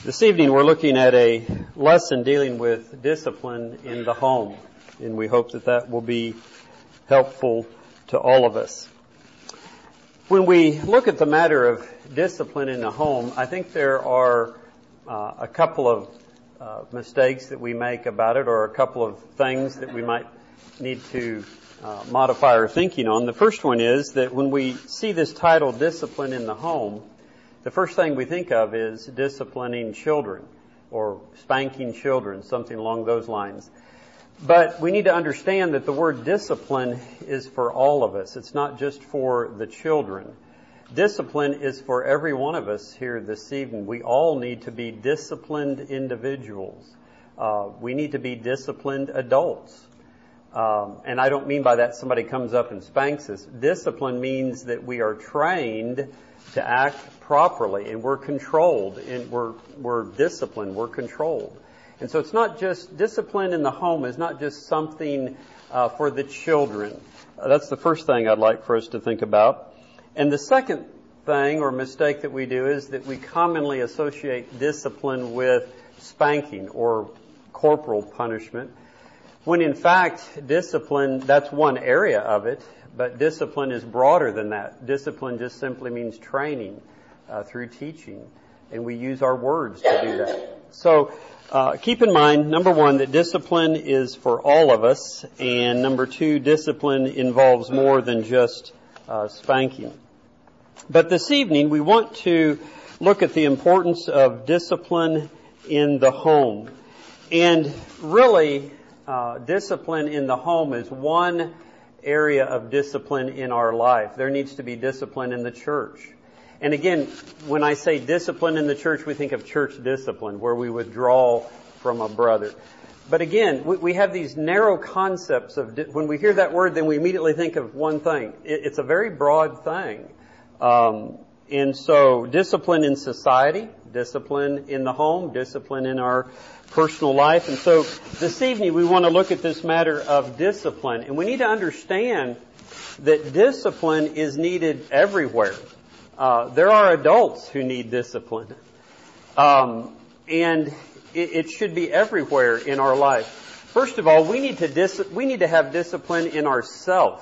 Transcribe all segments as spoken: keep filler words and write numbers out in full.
This evening we're looking at a lesson dealing with discipline in the home, and we hope that that will be helpful to all of us. When we look at the matter of discipline in the home, I think there are uh, a couple of uh, mistakes that we make about it, or a couple of things that we might need to uh, modify our thinking on. The first one is that when we see this title, Discipline in the Home, the first thing we think of is disciplining children or spanking children, something along those lines. But we need to understand that the word discipline is for all of us. It's not just for the children. Discipline is for every one of us here this evening. We all need to be disciplined individuals. Uh, we need to be disciplined adults. Um, and I don't mean by that somebody comes up and spanks us. Discipline means that we are trained to act properly, and we're controlled, and we're we're disciplined, we're controlled. And so it's not just, discipline in the home is not just something uh, for the children. Uh, that's the first thing I'd like for us to think about. And the second thing or mistake that we do is that we commonly associate discipline with spanking or corporal punishment, when in fact discipline, that's one area of it, but discipline is broader than that. Discipline just simply means training uh, through teaching, and we use our words to do that. So uh, keep in mind, number one, that discipline is for all of us, and number two, discipline involves more than just uh, spanking. But this evening, we want to look at the importance of discipline in the home. And really, uh, discipline in the home is one area of discipline in our life. There needs to be discipline in the church. And again, when I say discipline in the church, we think of church discipline, where we withdraw from a brother. But again, we have these narrow concepts of, when we hear that word, then we immediately think of one thing. It's a very broad thing. Um, and so discipline in society, discipline in the home, discipline in our personal life. And so this evening we want to look at this matter of discipline. And we need to understand that discipline is needed everywhere. Uh, there are adults who need discipline. Um, and it, it should be everywhere in our life. First of all, we need to dis- we need to have discipline in ourselves.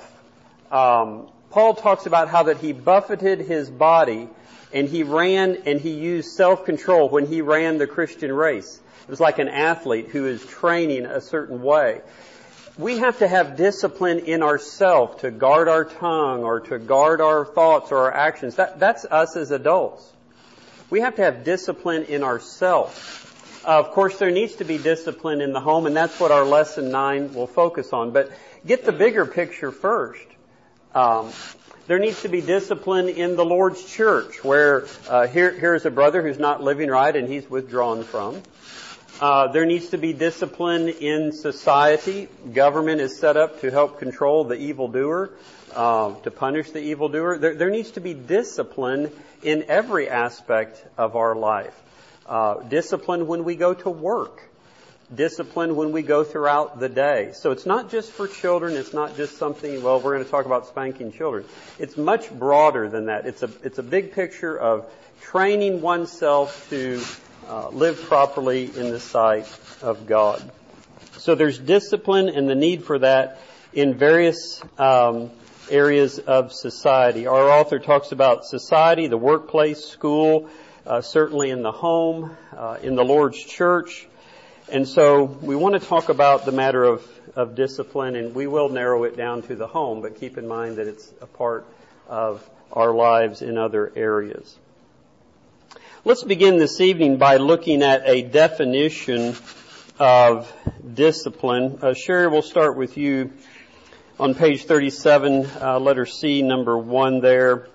Um, Paul talks about how that he buffeted his body and he ran and he used self-control when he ran the Christian race. It was like an athlete who is training a certain way. We have to have discipline in ourselves to guard our tongue or to guard our thoughts or our actions. That, that's us as adults. We have to have discipline in ourselves. Uh, of course, there needs to be discipline in the home, and that's what our lesson nine will focus on. But get the bigger picture first. Um, there needs to be discipline in the Lord's church, where uh, here here's a brother who's not living right and he's withdrawn from. Uh, there needs to be discipline in society. Government is set up to help control the evildoer, uh, to punish the evildoer. There, there needs to be discipline in every aspect of our life. Uh, discipline when we go to work. Discipline when we go throughout the day. So it's not just for children. It's not just something, well, we're going to talk about spanking children. It's much broader than that. It's a, it's a big picture of training oneself to Uh, live properly in the sight of God. So there's discipline and the need for that in various um, areas of society. Our author talks about society, the workplace, school, uh, certainly in the home, uh, in the Lord's church. And so we want to talk about the matter of, of discipline, and we will narrow it down to the home, but keep in mind that it's a part of our lives in other areas. Let's begin this evening by looking at a definition of discipline. Uh, Sherry, we'll start with you on page thirty-seven, uh, letter C, number one there.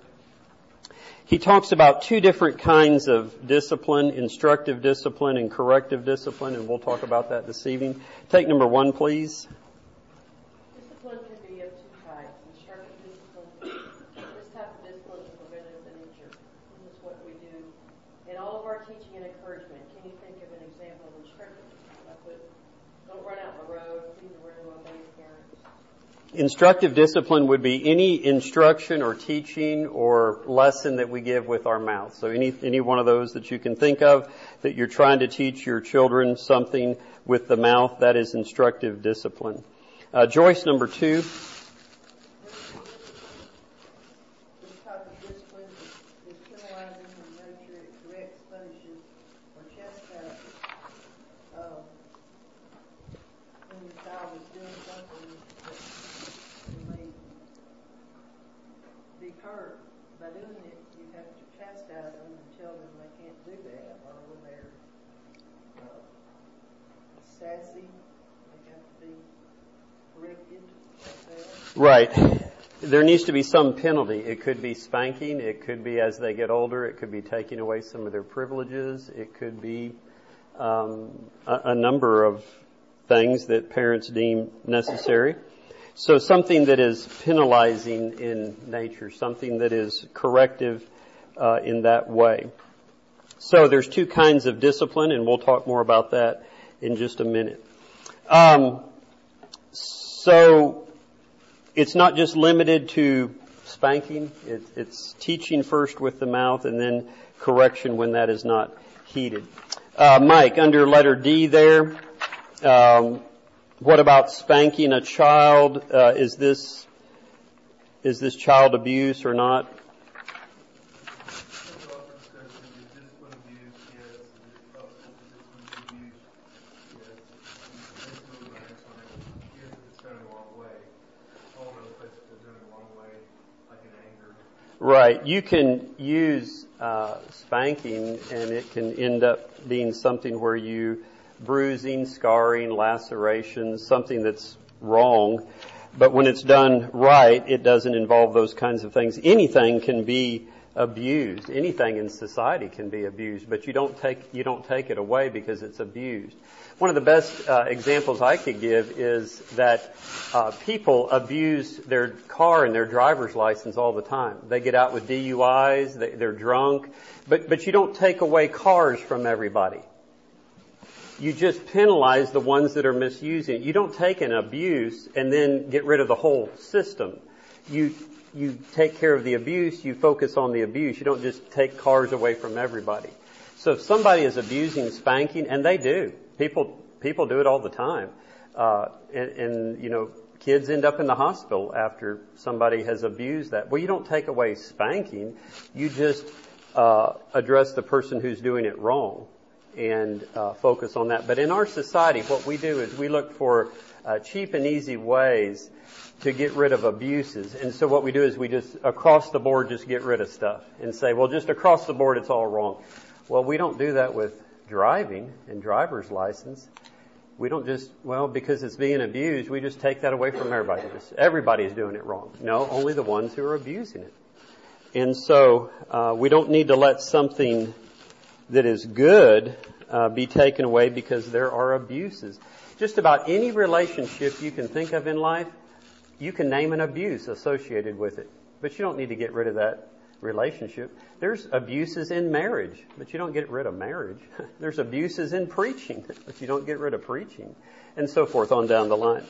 He talks about two different kinds of discipline, instructive discipline and corrective discipline, and we'll talk about that this evening. Take number one, please. Discipline can be of two types. Instructive discipline. This type of discipline is preventative in nature. This is what we do in all of our teaching and encouragement. Can you think of an example of instructive discipline? I put, don't run out in the road, please the room, obey your parents. instructive discipline would be any instruction or teaching or lesson that we give with our mouth. So any any one of those that you can think of that you're trying to teach your children something with the mouth, that is instructive discipline. Uh, Joyce, number two. Hurt by doing it, you have to chastise them and tell them they can't do that, or when they're uh, sassy, they have to be corrected. Right. There needs to be some penalty. It could be spanking. It could be as they get older. It could be taking away some of their privileges. It could be um, a, a number of things that parents deem necessary. So something that is penalizing in nature, something that is corrective uh, in that way. So there's two kinds of discipline, and we'll talk more about that in just a minute. Um, so it's not just limited to spanking. It, it's teaching first with the mouth and then correction when that is not heeded. Uh, Mike, under letter D there, um, what about spanking a child? Uh, is this is this child abuse or not? Right. You can use uh, spanking, and it can end up being something where you bruising, scarring, lacerations, something that's wrong. But when it's done right, it doesn't involve those kinds of things. Anything can be abused. Anything in society can be abused, but you don't take you don't take it away because it's abused. One of the best uh, examples I could give is that uh, people abuse their car and their driver's license all the time. They get out with D U Is, they, they're drunk, but but you don't take away cars from everybody. You just penalize the ones that are misusing it. You don't take an abuse and then get rid of the whole system. You you take care of the abuse, you focus on the abuse. You don't just take cars away from everybody. So if somebody is abusing spanking, and they do, people people do it all the time, uh, and, and you know, kids end up in the hospital after somebody has abused that. Well, you don't take away spanking. You just uh, address the person who's doing it wrong and uh, focus on that. But in our society, what we do is we look for uh, cheap and easy ways to get rid of abuses. And so what we do is we just, across the board, just get rid of stuff and say, well, just across the board, it's all wrong. Well, we don't do that with driving and driver's license. We don't just, well, because it's being abused, we just take that away from everybody. Just, everybody's doing it wrong. No, only the ones who are abusing it. And so uh, we don't need to let something that is good uh, be taken away because there are abuses. Just about any relationship you can think of in life, you can name an abuse associated with it. But you don't need to get rid of that relationship. There's abuses in marriage, but you don't get rid of marriage. There's abuses in preaching, but you don't get rid of preaching, and so forth on down the line.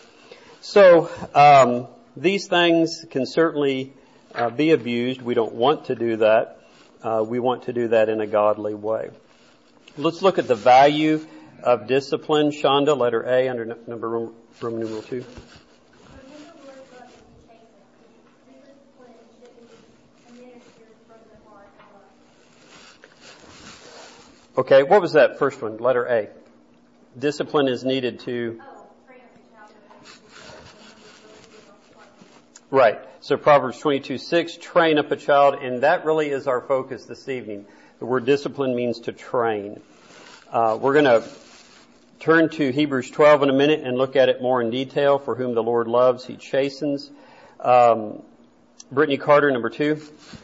So um, these things can certainly uh, be abused. We don't want to do that. Uh, we want to do that in a godly way. Let's look at the value of discipline. Shonda, letter A, under n- number Roman numeral two. Okay, what was that first one? Letter A. Discipline is needed to... Right. So Proverbs twenty-two six, train up a child, and that really is our focus this evening. The word discipline means to train. Uh, we're going to turn to Hebrews twelve in a minute and look at it more in detail. For whom the Lord loves, He chastens. Um, Brittany Carter, number two.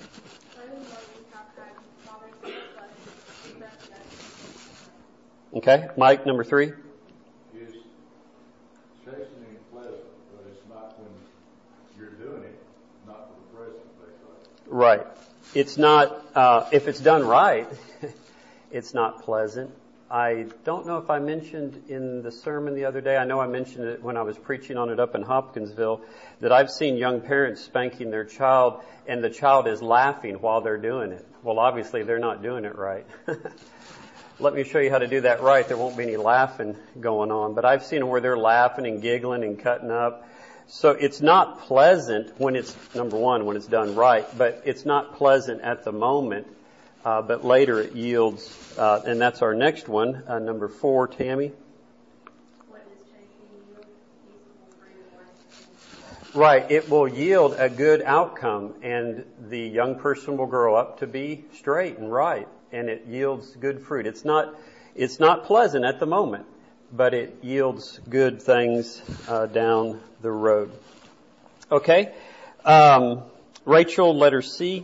Okay. Mike, number three. Is chastening pleasant, but it's not when you're doing it, not for the present, basically. Right. It's not, uh, if it's done right, it's not pleasant. I don't know if I mentioned in the sermon the other day, I know I mentioned it when I was preaching on it up in Hopkinsville, that I've seen young parents spanking their child and the child is laughing while they're doing it. Well, obviously they're not doing it right. Let me show you how to do that right. There won't be any laughing going on. But I've seen where they're laughing and giggling and cutting up. So it's not pleasant when it's, number one, when it's done right, but it's not pleasant at the moment. Uh, but later it yields, uh, and that's our next one, uh, number four, Tammy. What does changing yield? Peaceable fruit. Right, it will yield a good outcome, and the young person will grow up to be straight and right, and it yields good fruit. It's not, it's not pleasant at the moment, but it yields good things uh, down the road. Okay, um, Rachel, letter C.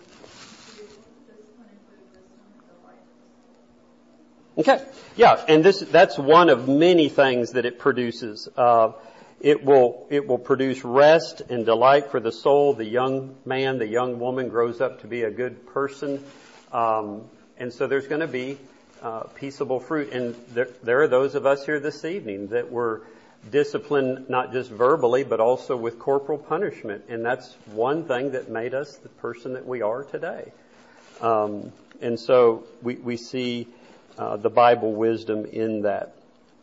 Okay, yeah, and this that's one of many things that it produces. Uh, it will it will produce rest and delight for the soul. The young man, the young woman grows up to be a good person, um, and so there's going to be uh, peaceable fruit. And there, there are those of us here this evening that were disciplined not just verbally but also with corporal punishment, and that's one thing that made us the person that we are today. Um, and so we we see. Uh, the Bible wisdom in that.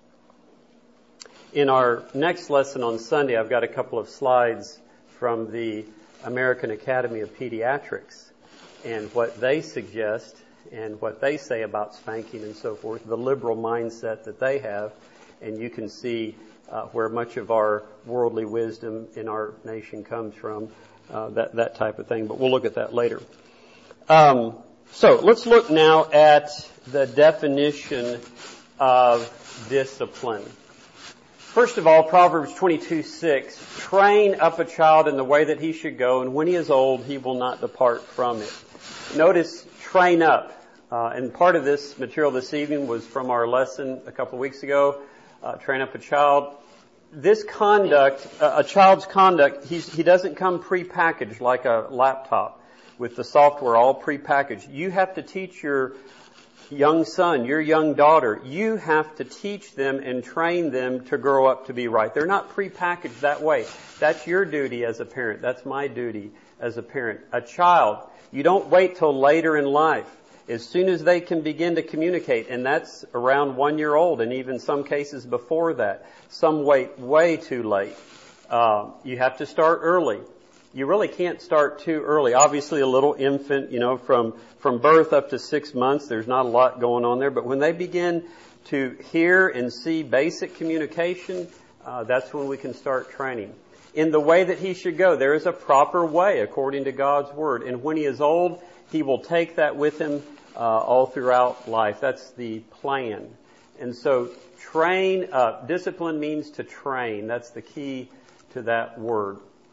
In our next lesson on Sunday, I've got a couple of slides from the American Academy of Pediatrics and what they suggest and what they say about spanking and so forth, the liberal mindset that they have, and you can see uh, where much of our worldly wisdom in our nation comes from, uh, that, that type of thing, but we'll look at that later. Um, so let's look now at the definition of discipline. First of all, Proverbs twenty-two six, train up a child in the way that he should go, and when he is old, he will not depart from it. Notice train up. Uh, and part of this material this evening was from our lesson a couple of weeks ago, uh, train up a child. This conduct, uh, a child's conduct, he's, he doesn't come prepackaged like a laptop with the software all prepackaged. You have to teach your young son, your young daughter, you have to teach them and train them to grow up to be right. They're not prepackaged that way. That's your duty as a parent. That's my duty as a parent. A child, you don't wait till later in life. As soon as they can begin to communicate, and that's around one year old, and even some cases before that. Some wait way too late. Uh, you have to start early. You really can't start too early. Obviously, a little infant, you know, from, from birth up to six months, there's not a lot going on there. But when they begin to hear and see basic communication, uh, that's when we can start training. In the way that he should go, there is a proper way according to God's Word. And when he is old, he will take that with him uh, all throughout life. That's the plan. And so train up. Discipline means to train. That's the key to that word.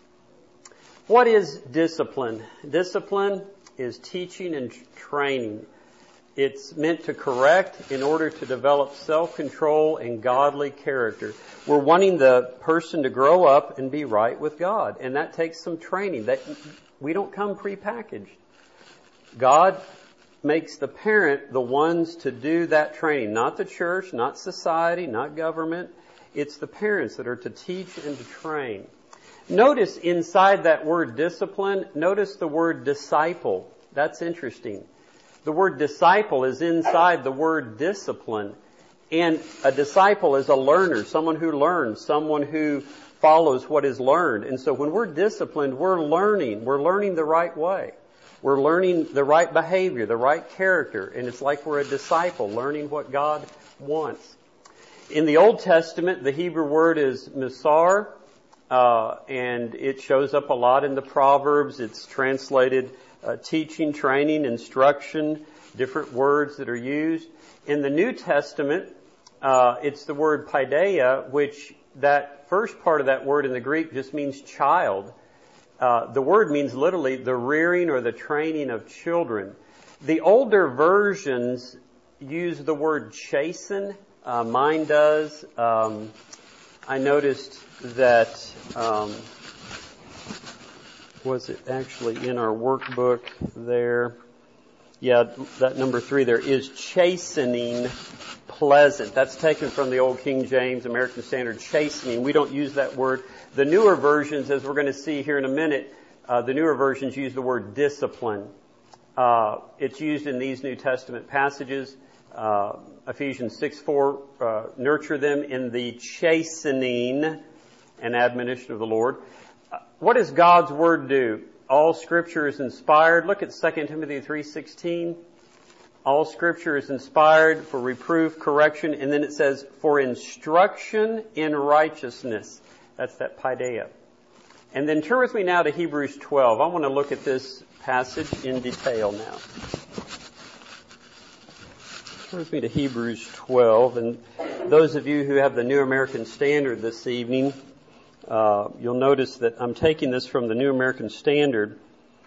What is discipline? Discipline is teaching and training. It's meant to correct in order to develop self-control and godly character. We're wanting the person to grow up and be right with God, and that takes some training. That we don't come prepackaged. God makes the parent the ones to do that training, not the church, not society, not government. It's the parents that are to teach and to train. Notice inside that word discipline, notice the word disciple. That's interesting. The word disciple is inside the word discipline. And a disciple is a learner, someone who learns, someone who follows what is learned. And so when we're disciplined, we're learning. We're learning the right way. We're learning the right behavior, the right character. And it's like we're a disciple, learning what God wants. In the Old Testament, the Hebrew word is misar. Uh, and it shows up a lot in the Proverbs. It's translated uh, teaching, training, instruction, different words that are used. In the New Testament, uh, it's the word paideia, which that first part of that word in the Greek just means child. Uh, the word means literally the rearing or the training of children. The older versions use the word chasten. Uh, mine does. Um, I noticed that, um, was it actually in our workbook there? Yeah, that number three there is chastening pleasant. That's taken from the old King James American Standard, chastening. We don't use that word. The newer versions, as we're going to see here in a minute, uh, the newer versions use the word discipline. Uh, it's used in these New Testament passages. Uh, Ephesians six four, uh, nurture them in the chastening and admonition of the Lord. Uh, what does God's Word do? All Scripture is inspired. Look at Second Timothy three sixteen. All Scripture is inspired for reproof, correction, and then it says, for instruction in righteousness. That's that paideia. And then turn with me now to Hebrews twelve. I want to look at this passage in detail now. Turn with me to Hebrews twelve. And those of you who have the New American Standard this evening, uh, you'll notice that I'm taking this from the New American Standard.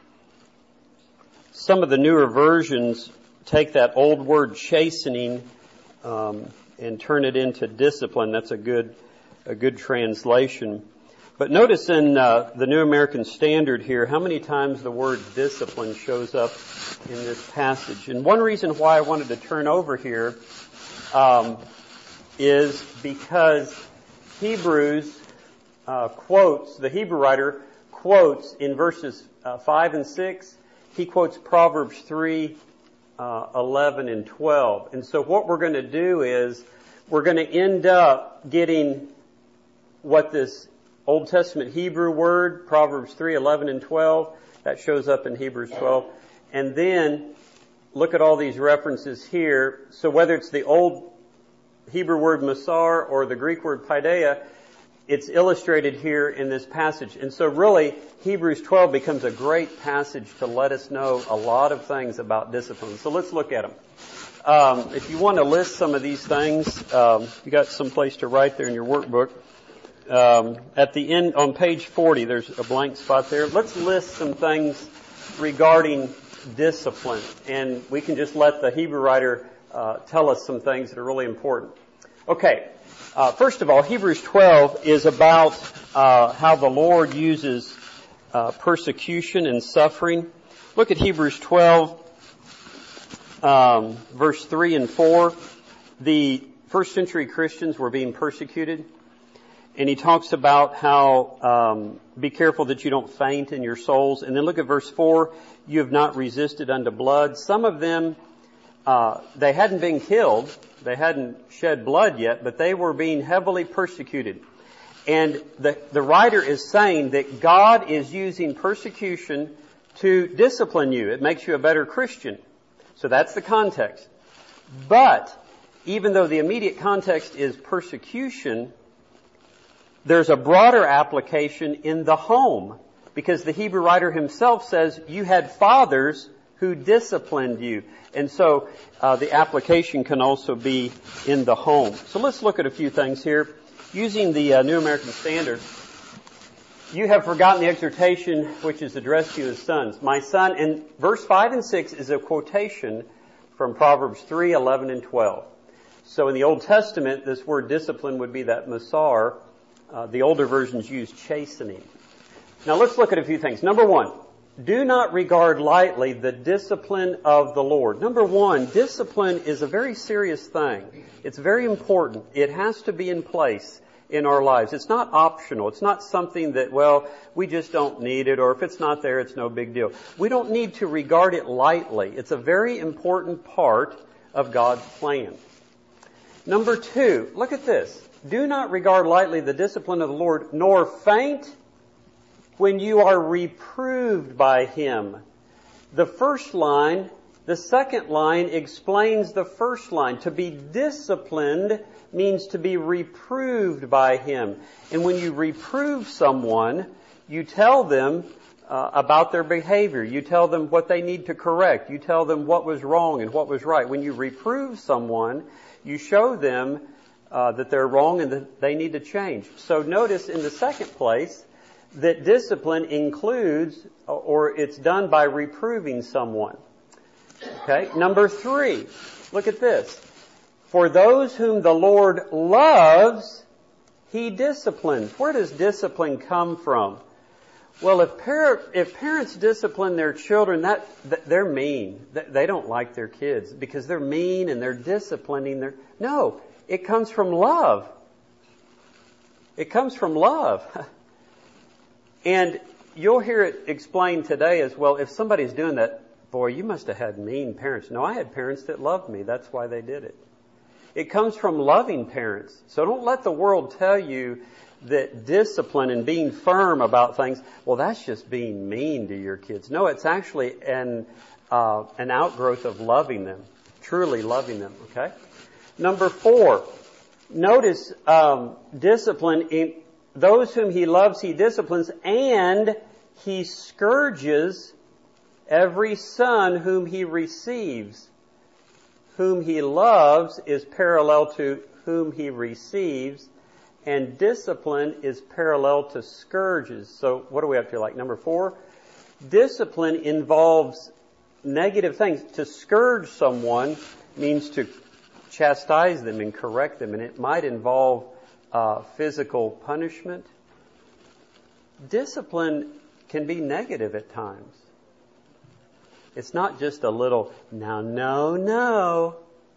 Some of the newer versions take that old word chastening um, and turn it into discipline. That's a good a good translation. But notice in uh, the New American Standard here how many times the word discipline shows up in this passage. And one reason why I wanted to turn over here um, is because Hebrews uh, quotes, the Hebrew writer quotes in verses uh, five and six, he quotes Proverbs three, uh, eleven, and twelve. And so what we're going to do is we're going to end up getting what this Old Testament Hebrew word, Proverbs three, eleven, and twelve, that shows up in Hebrews twelve. And then look at all these references here. So whether it's the old Hebrew word masar or the Greek word paideia, it's illustrated here in this passage. And so really, Hebrews twelve becomes a great passage to let us know a lot of things about discipline. So let's look at them. Um, if you want to list some of these things, um, you got some place to write there in your workbook. Um, at the end, on page forty, there's a blank spot there. Let's list some things regarding discipline, and we can just let the Hebrew writer uh, tell us some things that are really important. Okay, uh, first of all, Hebrews twelve is about uh, how the Lord uses uh, persecution and suffering. Look at Hebrews twelve, um, verse three and four. The first century Christians were being persecuted. And he talks about how, um, be careful that you don't faint in your souls. And then look at verse four. You have not resisted unto blood. Some of them, uh, they hadn't been killed. They hadn't shed blood yet, but they were being heavily persecuted. And the, the writer is saying that God is using persecution to discipline you. It makes you a better Christian. So that's the context. But even though the immediate context is persecution, there's a broader application in the home, because the Hebrew writer himself says you had fathers who disciplined you. And so uh, the application can also be in the home. So let's look at a few things here. Using the uh, New American Standard, you have forgotten the exhortation which is addressed to you as sons. My son, and verse five and six is a quotation from Proverbs three, eleven, and twelve. So in the Old Testament, this word discipline would be that masar. Uh, the older versions use chastening. Now let's look at a few things. Number one, do not regard lightly the discipline of the Lord. Number one, discipline is a very serious thing. It's very important. It has to be in place in our lives. It's not optional. It's not something that, well, we just don't need it, or if it's not there, it's no big deal. We don't need to regard it lightly. It's a very important part of God's plan. Number two, look at this. Do not regard lightly the discipline of the Lord, nor faint when you are reproved by Him. The first line, the second line explains the first line. To be disciplined means to be reproved by Him. And when you reprove someone, you tell them uh, about their behavior. You tell them what they need to correct. You tell them what was wrong and what was right. When you reprove someone, you show them Uh, that they're wrong and that they need to change. So notice in the second place that discipline includes, or it's done by reproving someone. Okay, number three, look at this. For those whom the Lord loves, He disciplines. Where does discipline come from? Well, if par- if parents discipline their children, that, that they're mean. They don't like their kids because they're mean and they're disciplining their... No, it comes from love. It comes from love. And you'll hear it explained today as well. If somebody's doing that, boy, you must have had mean parents. No, I had parents that loved me. That's why they did it. It comes from loving parents. So don't let the world tell you that discipline and being firm about things, well, that's just being mean to your kids. No, it's actually an uh, an outgrowth of loving them, truly loving them, okay? Number four, notice um, discipline. In those whom he loves, he disciplines, and he scourges every son whom he receives. Whom he loves is parallel to whom he receives. And discipline is parallel to scourges. So what are we up to? Like number four? Discipline involves negative things. To scourge someone means to chastise them and correct them. And it might involve uh, physical punishment. Discipline can be negative at times. It's not just a little, now, no, no.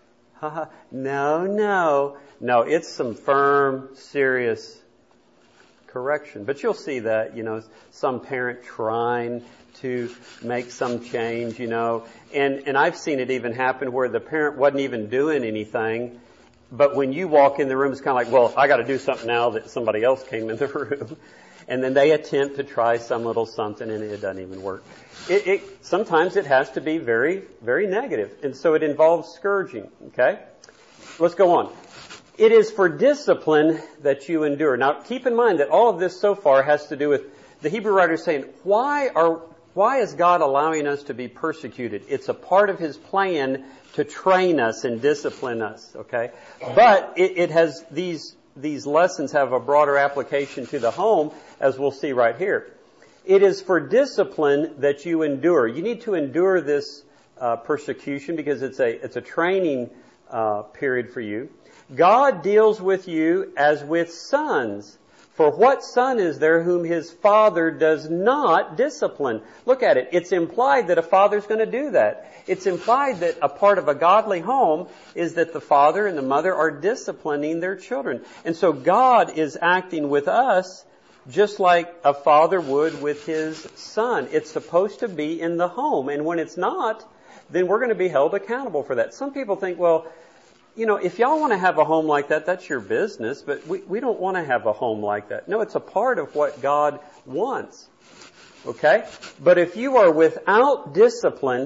no, no. No, it's some firm, serious correction. But you'll see that, you know, some parent trying to make some change, you know. And, and I've seen it even happen where the parent wasn't even doing anything. But when you walk in the room, it's kind of like, well, I got to do something now that somebody else came in the room. And then they attempt to try some little something and it doesn't even work. It, it, sometimes it has to be very, very negative. And so it involves scourging, okay? Let's go on. It is for discipline that you endure. Now, keep in mind that all of this so far has to do with the Hebrew writer saying, why are, why is God allowing us to be persecuted? It's a part of His plan to train us and discipline us, okay? But it, it has, these, these lessons have a broader application to the home, as we'll see right here. It is for discipline that you endure. You need to endure this uh, persecution because it's a, it's a training uh, period for you. God deals with you as with sons. For what son is there whom his father does not discipline? Look at it. It's implied that a father's going to do that. It's implied that a part of a godly home is that the father and the mother are disciplining their children. And so God is acting with us just like a father would with his son. It's supposed to be in the home. And when it's not, then we're going to be held accountable for that. Some people think, well, you know, if y'all want to have a home like that, that's your business, but we, we don't want to have a home like that. No, it's a part of what God wants. Okay? But if you are without discipline,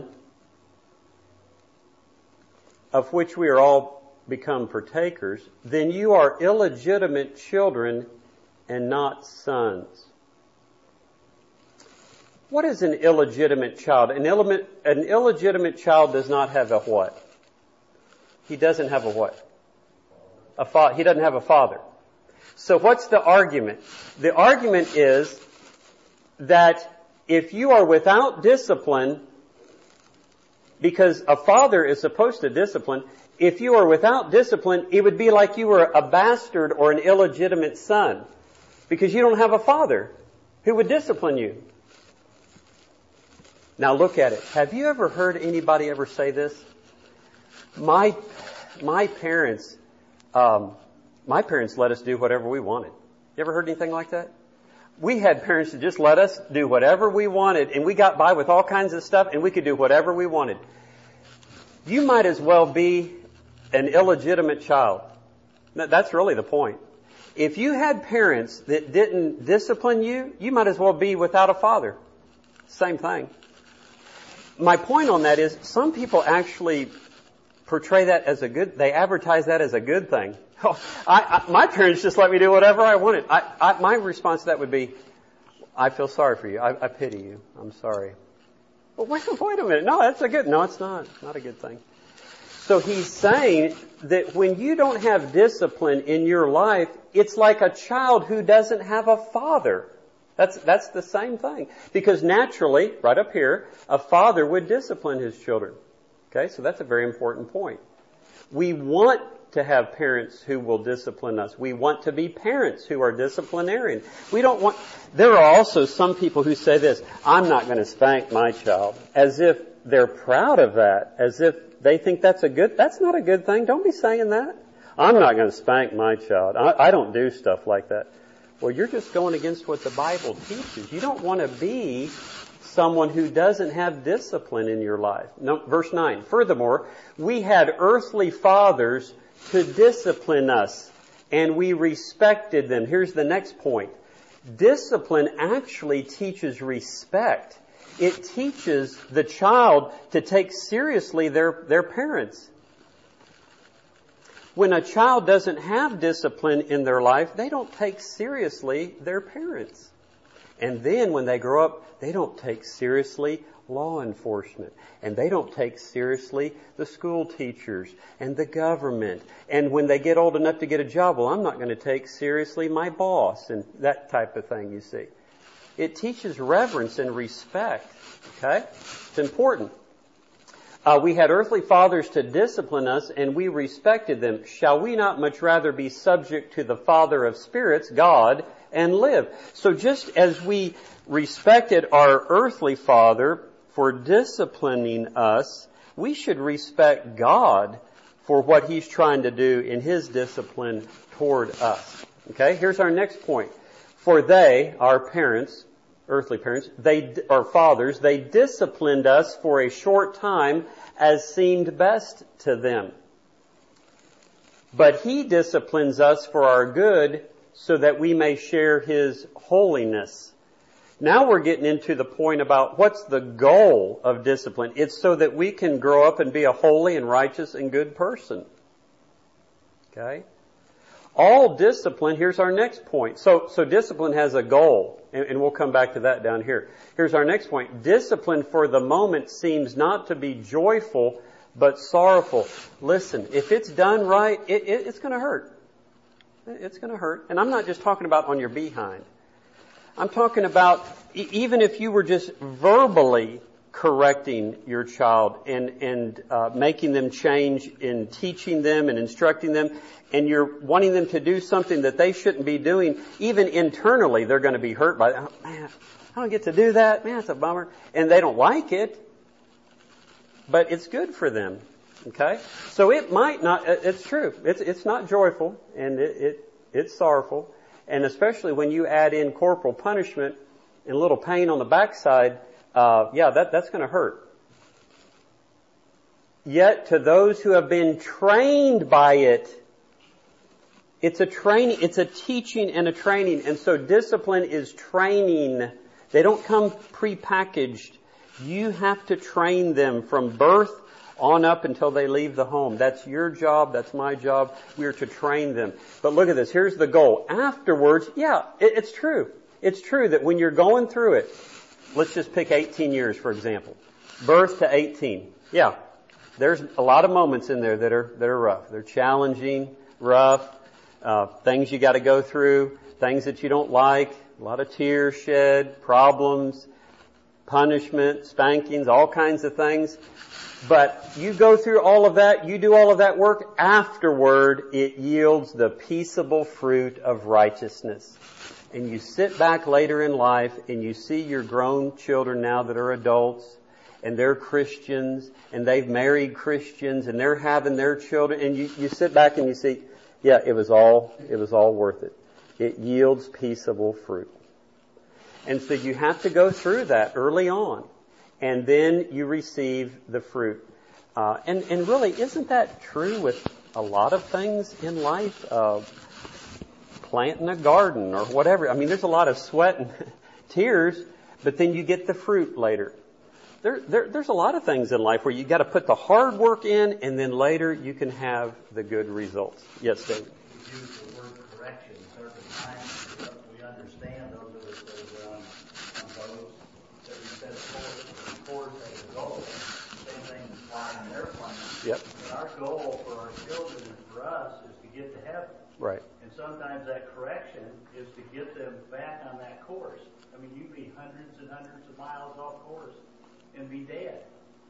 of which we are all become partakers, then you are illegitimate children and not sons. What is an illegitimate child? An, illegit- an illegitimate child does not have a what? He doesn't have a what? A fa- he doesn't have a father. So what's the argument? The argument is that if you are without discipline, because a father is supposed to discipline, if you are without discipline, it would be like you were a bastard or an illegitimate son, because you don't have a father who would discipline you. Now look at it. Have you ever heard anybody ever say this? My, my parents, um, my parents let us do whatever we wanted. You ever heard anything like that? We had parents that just let us do whatever we wanted, and we got by with all kinds of stuff, and we could do whatever we wanted. You might as well be an illegitimate child. That's really the point. If you had parents that didn't discipline you, you might as well be without a father. Same thing. My point on that is some people actually portray that as a good, they advertise that as a good thing. Oh, I, I, my parents just let me do whatever I wanted. I, I, my response to that would be, I feel sorry for you. I, I pity you. I'm sorry. But wait, wait a minute. No, that's a good, no, it's not. It's not a good thing. So he's saying that when you don't have discipline in your life, it's like a child who doesn't have a father. That's, that's the same thing. Because naturally, right up here, a father would discipline his children. Okay, so that's a very important point. We want to have parents who will discipline us. We want to be parents who are disciplinarian. We don't want, there are also some people who say this, I'm not going to spank my child, as if they're proud of that, as if they think that's a good, that's not a good thing. Don't be saying that. I'm not going to spank my child. I, I don't do stuff like that. Well, you're just going against what the Bible teaches. You don't want to be someone who doesn't have discipline in your life. No, verse nine. Furthermore, we had earthly fathers to discipline us, and we respected them. Here's the next point. Discipline actually teaches respect. It teaches the child to take seriously their, their parents. When a child doesn't have discipline in their life, they don't take seriously their parents. And then when they grow up, they don't take seriously law enforcement. And they don't take seriously the school teachers and the government. And when they get old enough to get a job, well, I'm not going to take seriously my boss and that type of thing, you see. It teaches reverence and respect. Okay? It's important. Uh, we had earthly fathers to discipline us, and we respected them. Shall we not much rather be subject to the Father of spirits, God, and live? So just as we respected our earthly father for disciplining us, we should respect God for what He's trying to do in His discipline toward us. Okay, here's our next point. For they, our parents, earthly parents, they, our fathers, they disciplined us for a short time as seemed best to them. But He disciplines us for our good so that we may share His holiness. Now we're getting into the point about what's the goal of discipline. It's so that we can grow up and be a holy and righteous and good person. Okay? All discipline, here's our next point. So, so discipline has a goal, and, and we'll come back to that down here. Here's our next point. Discipline for the moment seems not to be joyful, but sorrowful. Listen, if it's done right, it, it, it's going to hurt. It's going to hurt. And I'm not just talking about on your behind. I'm talking about e- even if you were just verbally correcting your child and, and uh, making them change in teaching them and instructing them, and you're wanting them to do something that they shouldn't be doing, even internally they're going to be hurt by that. Oh, man, I don't get to do that. Man, it's a bummer. And they don't like it, but it's good for them. Okay? So it might not, it's true. It's, it's not joyful, and it, it, it's sorrowful. And especially when you add in corporal punishment and a little pain on the backside, uh, yeah, that, that's going to hurt. Yet to those who have been trained by it, it's a training, it's a teaching and a training. And so discipline is training. They don't come prepackaged. You have to train them from birth on up until they leave the home. That's your job. That's my job. We are to train them. But look at this. Here's the goal. Afterwards, yeah, it, it's true. It's true that when you're going through it, let's just pick eighteen years, for example. Birth to eighteen. Yeah, there's a lot of moments in there that are that are rough. They're challenging, rough, uh, things you got to go through, things that you don't like, a lot of tears shed, problems, punishment, spankings, all kinds of things. But you go through all of that, you do all of that work, afterward it yields the peaceable fruit of righteousness. And you sit back later in life and you see your grown children now that are adults and they're Christians and they've married Christians and they're having their children, and you, you sit back and you see, yeah, it was all, it was all worth it. It yields peaceable fruit. And so you have to go through that early on. And then you receive the fruit. Uh, and, and really, isn't that true with a lot of things in life? Uh, planting a garden or whatever. I mean, there's a lot of sweat and tears, but then you get the fruit later. There, there, there's a lot of things in life where you got to put the hard work in, and then later you can have the good results. Yes, David. We use the word correction certain times. We understand those of us that are on, on boats that we set a course as a goal. Same thing is flying an airplane. Yep. But our goal for our children and for us is to get to heaven. Right. And sometimes that correction is to get them back on that course. I mean, you be hundreds and hundreds of miles off course and be dead.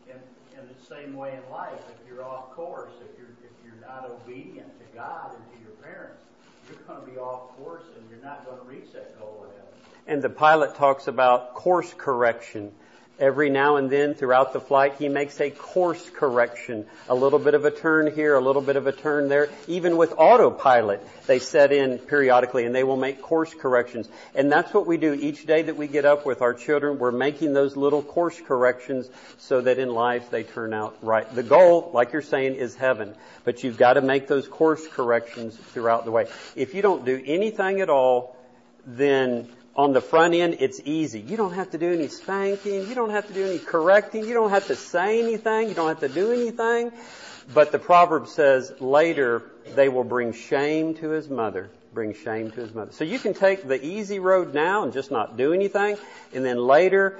in, in the same way in life, if you're off course, if you're if you're not obedient to God and to your parents, you're going to be off course and you're not going to reach that goal of heaven. And the pilot talks about course correction. Every now and then throughout the flight, he makes a course correction. A little bit of a turn here, a little bit of a turn there. Even with autopilot, they set in periodically and they will make course corrections. And that's what we do each day that we get up with our children. We're making those little course corrections so that in life they turn out right. The goal, like you're saying, is heaven. But you've got to make those course corrections throughout the way. If you don't do anything at all, then on the front end, it's easy. You don't have to do any spanking. You don't have to do any correcting. You don't have to say anything. You don't have to do anything. But the proverb says later they will bring shame to his mother. Bring shame to his mother. So you can take the easy road now and just not do anything. And then later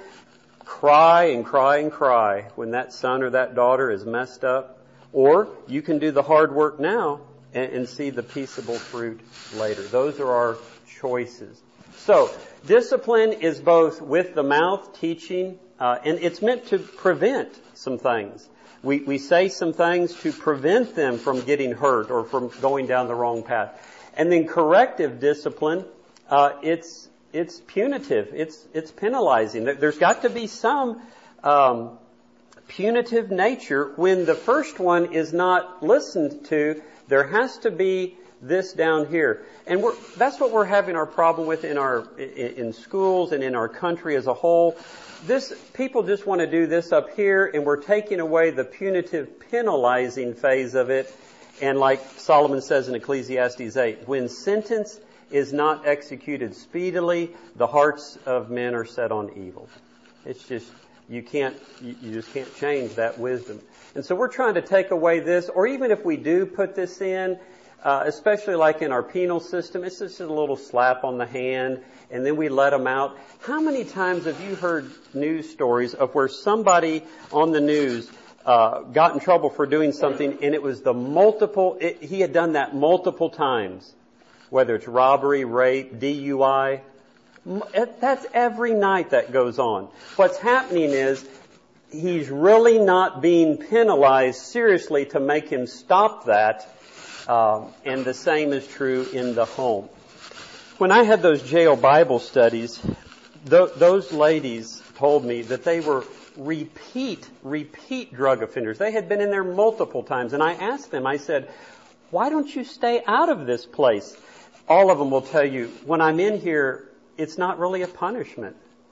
cry and cry and cry when that son or that daughter is messed up. Or you can do the hard work now and, and see the peaceable fruit later. Those are our choices. So, discipline is both with the mouth, teaching, uh, and it's meant to prevent some things. We, we say some things to prevent them from getting hurt or from going down the wrong path. And then corrective discipline, uh, it's, it's punitive. It's, it's penalizing. There's got to be some, um, punitive nature when the first one is not listened to. There has to be this down here. And we're, that's what we're having our problem with in our, in, in schools and in our country as a whole. This, people just want to do this up here and we're taking away the punitive penalizing phase of it. And like Solomon says in Ecclesiastes eight, when sentence is not executed speedily, the hearts of men are set on evil. It's just, you can't, you, you just can't change that wisdom. And so we're trying to take away this, or even if we do put this in, Uh, especially like in our penal system, it's just a little slap on the hand, and then we let them out. How many times have you heard news stories of where somebody on the news uh, got in trouble for doing something, and it was the multiple, it, he had done that multiple times, whether it's robbery, rape, D U I. That's every night that goes on. What's happening is he's really not being penalized seriously to make him stop that. Um, and the same is true in the home. When I had those jail Bible studies, th- those ladies told me that they were repeat, repeat drug offenders. They had been in there multiple times. And I asked them, I said, why don't you stay out of this place? All of them will tell you, when I'm in here, it's not really a punishment.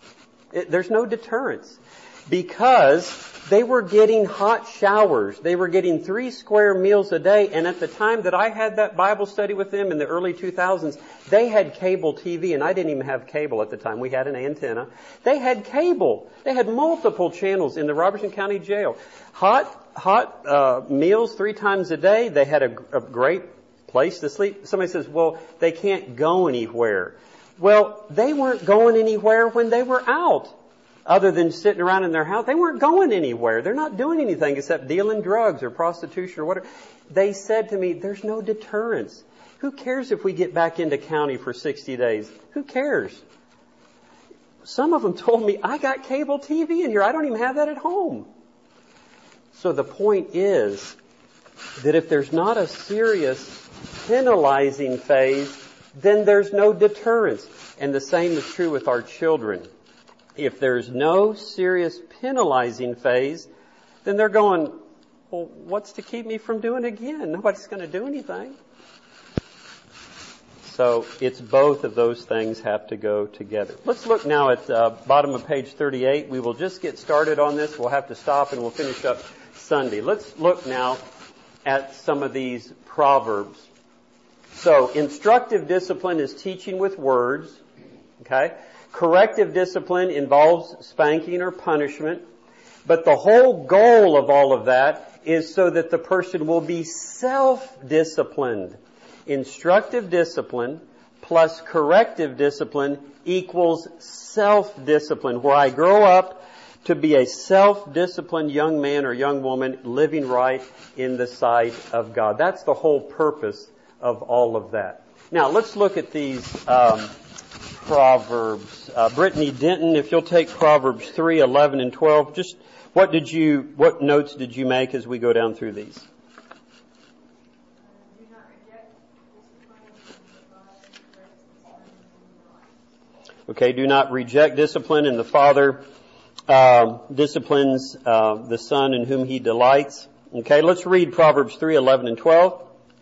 It, there's no deterrence. Because they were getting hot showers. They were getting three square meals a day. And at the time that I had that Bible study with them in the early two thousands, they had cable T V. And I didn't even have cable at the time. We had an antenna. They had cable. They had multiple channels in the Robertson County Jail. Hot, hot uh, meals three times a day. They had a, a great place to sleep. Somebody says, well, they can't go anywhere. Well, they weren't going anywhere when they were out. Other than sitting around in their house, they weren't going anywhere. They're not doing anything except dealing drugs or prostitution or whatever. They said to me, there's no deterrence. Who cares if we get back into county for sixty days? Who cares? Some of them told me, I got cable T V in here. I don't even have that at home. So the point is that if there's not a serious penalizing phase, then there's no deterrence. And the same is true with our children. If there's no serious penalizing phase, then they're going, well, what's to keep me from doing it again? Nobody's going to do anything. So it's both of those things have to go together. Let's look now at the uh, bottom of page thirty-eight. We will just get started on this. We'll have to stop and we'll finish up Sunday. Let's look now at some of these proverbs. So instructive discipline is teaching with words. Okay? Corrective discipline involves spanking or punishment. But the whole goal of all of that is so that the person will be self-disciplined. Instructive discipline plus corrective discipline equals self-discipline, where I grow up to be a self-disciplined young man or young woman living right in the sight of God. That's the whole purpose of all of that. Now, let's look at these um, Proverbs. Uh, Brittany Denton, if you'll take Proverbs three, eleven, and twelve, just What did you, what notes did you make as we go down through these? Okay, do not reject discipline, and the Father uh, disciplines uh, the Son in whom He delights. Okay, let's read Proverbs three, eleven and twelve.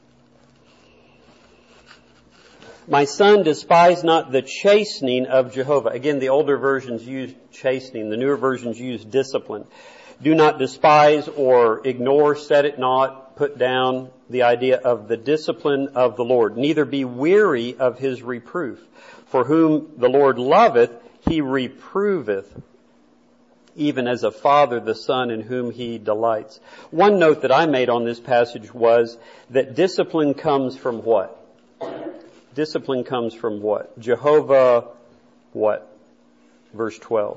My son, despise not the chastening of Jehovah. Again, the older versions use chastening. The newer versions use discipline. Do not despise or ignore, set it not, put down the idea of the discipline of the Lord. Neither be weary of His reproof. For whom the Lord loveth, He reproveth, even as a father the son in whom He delights. One note that I made on this passage was that discipline comes from what? Discipline comes from what? Jehovah, what? Verse twelve.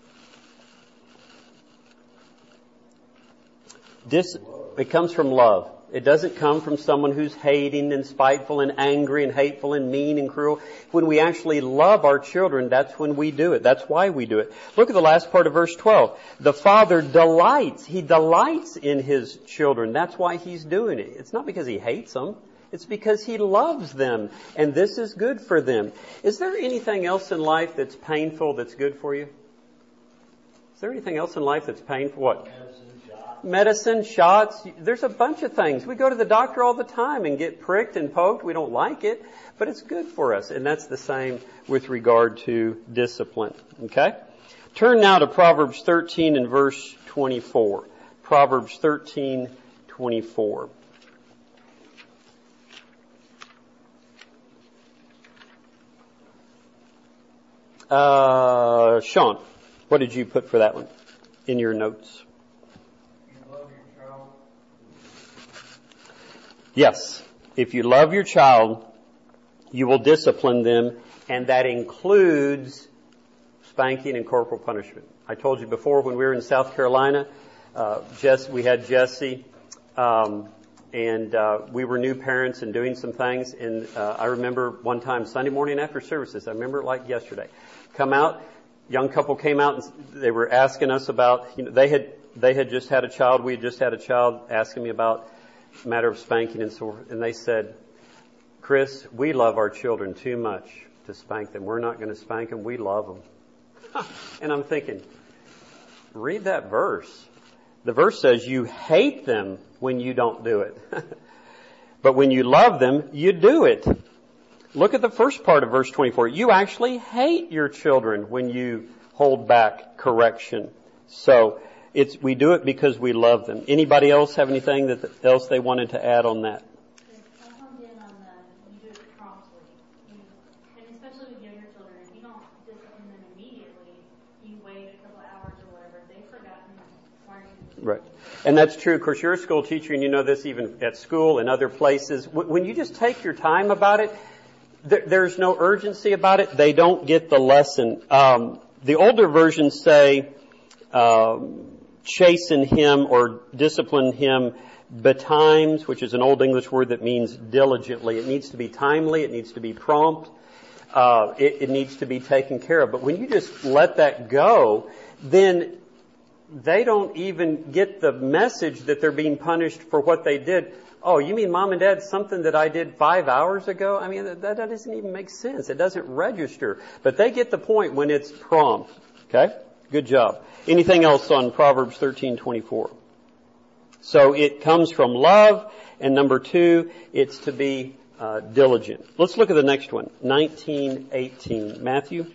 Dis- it comes from love. It doesn't come from someone who's hating and spiteful and angry and hateful and mean and cruel. When we actually love our children, that's when we do it. That's why we do it. Look at the last part of verse twelve. The Father delights. He delights in His children. That's why He's doing it. It's not because He hates them. It's because He loves them, and this is good for them. Is there anything else in life that's painful that's good for you? Is there anything else in life that's painful? What? Medicine, shots. Medicine, shots. There's a bunch of things. We go to the doctor all the time and get pricked and poked. We don't like it, but it's good for us. And that's the same with regard to discipline. Okay? Turn now to Proverbs thirteen and verse twenty-four. Proverbs thirteen, twenty-four. Uh, Sean, what did you put for that one in your notes? You love your child. Yes. If you love your child, you will discipline them, and that includes spanking and corporal punishment. I told you before when we were in South Carolina, uh, Jess, we had Jesse, um, and uh, we were new parents and doing some things. And uh, I remember one time Sunday morning after services, I remember it like yesterday. Come out, young couple came out and they were asking us about, you know, they had they had just had a child, we had just had a child asking me about the matter of spanking and so forth. And they said, Chris, we love our children too much to spank them. We're not going to spank them. We love them. And I'm thinking, read that verse. The verse says you hate them when you don't do it. But when you love them, you do it. Look at the first part of verse twenty-four. You actually hate your children when you hold back correction. So it's we do it because we love them. Anybody else have anything that else they wanted to add on that? I honed in on the you do it promptly. You, and especially with younger children, if you don't discipline them immediately, you wait a couple hours or whatever, they've forgotten learning. Right. And that's true. Of course, you're a school teacher and you know this even at school and other places. When you just take your time about it, there's no urgency about it. They don't get the lesson. Um, the older versions say, um, chasten him or discipline him betimes, which is an old English word that means diligently. It needs to be timely. It needs to be prompt. Uh, it, it needs to be taken care of. But when you just let that go, then they don't even get the message that they're being punished for what they did. Oh, you mean Mom and Dad, something that I did five hours ago? I mean, that, that doesn't even make sense. It doesn't register. But they get the point when it's prompt. Okay? Good job. Anything else on Proverbs thirteen twenty-four? So it comes from love, and number two, it's to be uh, diligent. Let's look at the next one. nineteen eighteen. Matthew?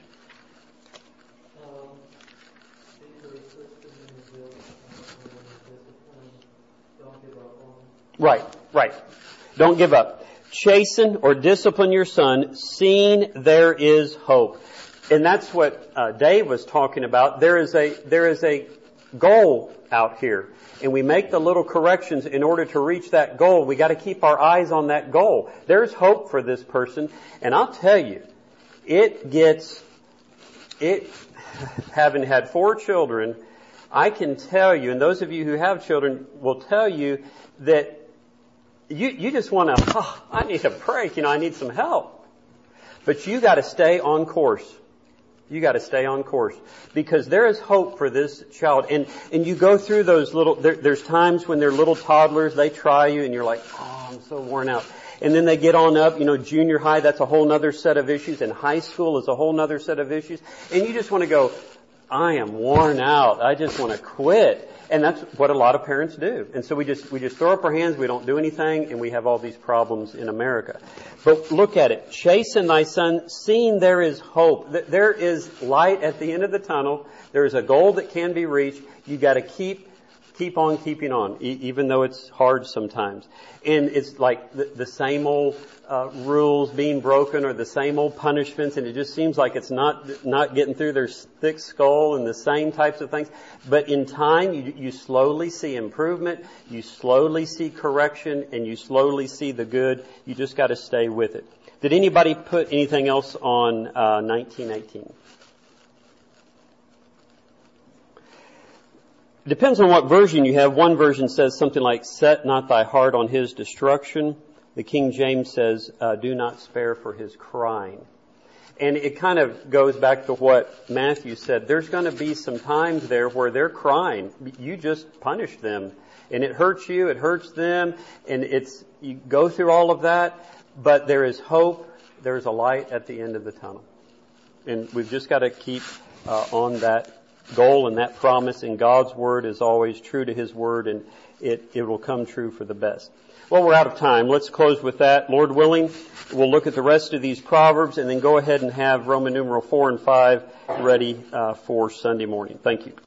Right, right. Don't give up. Chasten or discipline your son, seeing there is hope. And that's what uh, Dave was talking about. There is a there is a goal out here, and we make the little corrections in order to reach that goal. We got to keep our eyes on that goal. There's hope for this person, and I'll tell you, it gets it. Having had four children, I can tell you, and those of you who have children will tell you that. You, you just want to, oh, I need a break, you know, I need some help. But you got to stay on course. You got to stay on course, because there is hope for this child. And and you go through those little. There, there's times when they're little toddlers. They try you, and you're like, oh, I'm so worn out. And then they get on up. You know, junior high. That's a whole nother set of issues. And high school is a whole nother set of issues. And you just want to go, I am worn out. I just want to quit. And that's what a lot of parents do. And so we just, we just throw up our hands, we don't do anything, and we have all these problems in America. But look at it. Chasten thy son, seeing there is hope. There is light at the end of the tunnel. There is a goal that can be reached. You got to keep, keep on keeping on, e- even though it's hard sometimes. And it's like the, the same old uh, rules being broken, or the same old punishments, and it just seems like it's not not getting through their thick skull, and the same types of things. But in time, you, you slowly see improvement, you slowly see correction, and you slowly see the good. You just got to stay with it. Did anybody put anything else on uh, nineteen eighteen? It depends on what version you have. One version says something like, set not thy heart on his destruction. The King James says, uh, do not spare for his crying. And it kind of goes back to what Matthew said. There's going to be some times there where they're crying. You just punish them. And it hurts you, it hurts them, and it's, you go through all of that, but there is hope, there's a light at the end of the tunnel. And we've just got to keep uh, on that goal and that promise, and God's Word is always true to His Word, and it, it will come true for the best. Well, we're out of time. Let's close with that. Lord willing, we'll look at the rest of these Proverbs and then go ahead and have Roman numeral four and five ready uh, for Sunday morning. Thank you.